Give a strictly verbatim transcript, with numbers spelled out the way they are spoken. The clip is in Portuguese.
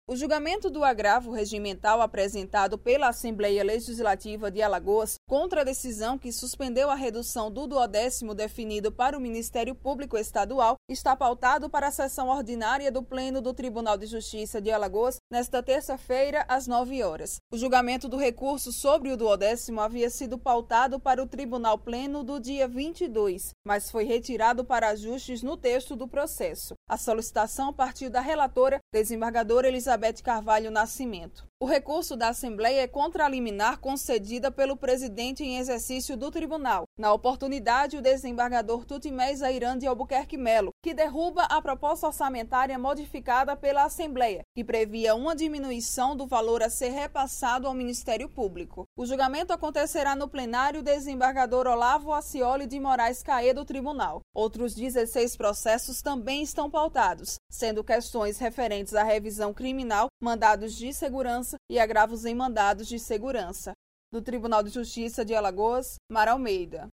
O julgamento do agravo regimental apresentado pela Assembleia Legislativa de Alagoas contra a decisão que suspendeu a redução do duodécimo definido para o Ministério Público Estadual está pautado para a sessão ordinária do Pleno do Tribunal de Justiça de Alagoas nesta terça-feira, às nove horas. O julgamento do recurso sobre o duodécimo havia sido pautado para o Tribunal Pleno do dia vinte e dois, mas foi retirado para ajustes no texto do processo. A solicitação partiu da relatora, desembargadora Elizabeth Carvalho Nascimento. O recurso da Assembleia é contra a liminar concedida pelo presidente em exercício do tribunal. Na oportunidade, o desembargador Tutimés Airã de Albuquerque Melo, que derruba a proposta orçamentária modificada pela Assembleia, que previa uma diminuição do valor a ser repassado ao Ministério Público. O julgamento acontecerá no plenário desembargador Olavo Acioli de Moraes Caê do Tribunal. Outros dezesseis processos também estão pautados, sendo questões referentes à revisão criminal, mandados de segurança e agravos em mandados de segurança. Do Tribunal de Justiça de Alagoas, Mara Almeida.